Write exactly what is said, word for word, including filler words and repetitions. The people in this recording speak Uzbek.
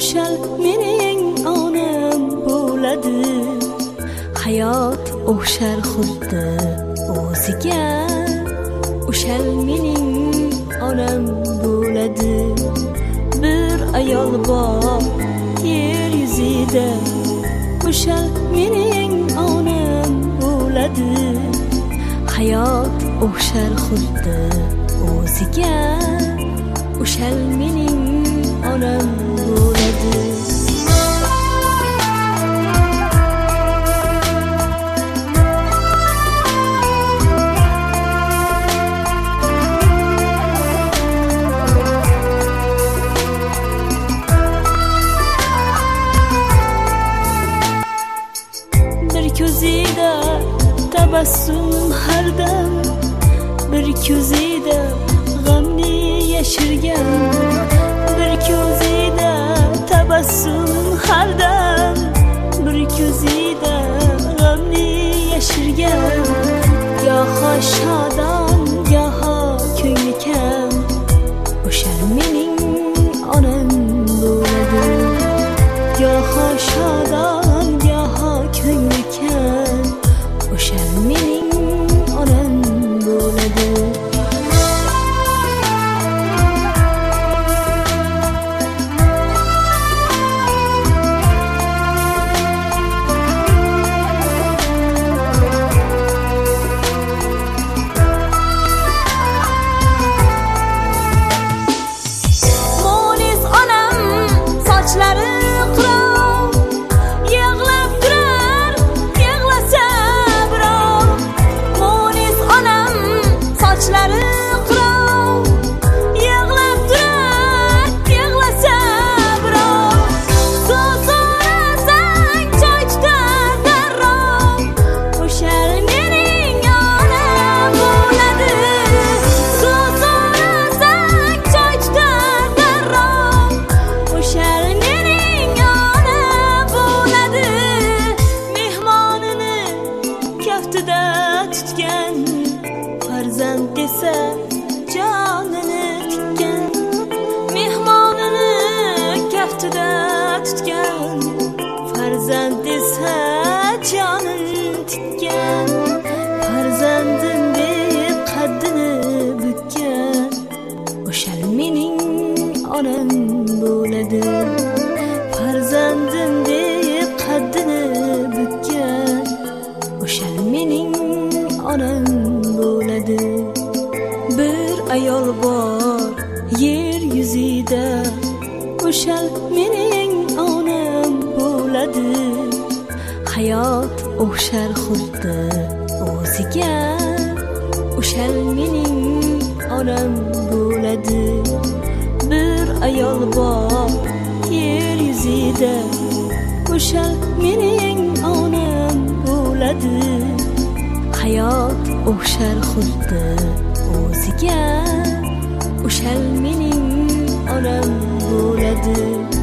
o'shal mening onam bo'ladi. Hayot o'xshar xuddi o'ziga, o'shal mening onam bo'ladi. Bir ayol bor yer yuzida, o'shal mening onam bo'ladi. Hayot o'xshar xuddi o'ziga, o'shal mening onam bo'ladi. Bir ko'zida tabassum har dam, bir ko'zida g'amni yashirgan. Bir ko'zida tabassum har dam, bir ko'zida g'amni yashirgan. Goho shodon, goho ko'ngli kam, o'shal mening onam bo'ladi. Goho shodon, goho ko'ngli kam, o'shal mening onam bo'ladi. Mo'nis onam sochlari qirov, yig'lab turar yig'lasa birov. Mo'nis onam sochlari qirov, yig'lab turar yig'lasa birov. Suv so'rasang choy tutar darrov, o'shal mening onam bo'ladi. Suv so'rasang choy tutar darrov, o'shal mening onam bo'ladi. Mehmonini kaftida tutgan, farzand desa jonini tikkan. Mehmonini kaftida tutgan, farzand desa jonini tikkan. Farzandim deb qaddini bukkan, o'shal mening onam bo'ladi. Farzandim deb qaddini bukkan, o'shal mening onam bo'ladi. Bir ayol bor yer yuzida, o'shal mening onam bo'ladi. Hayot o'xshar xuddi o'ziga, o'shal mening onam bo'ladi. Bir ayol bor yer yuzida, o'shal mening onam bo'ladi. Hayot o'xshar xuddi o'ziga, o'shal mening onam bo'ladi.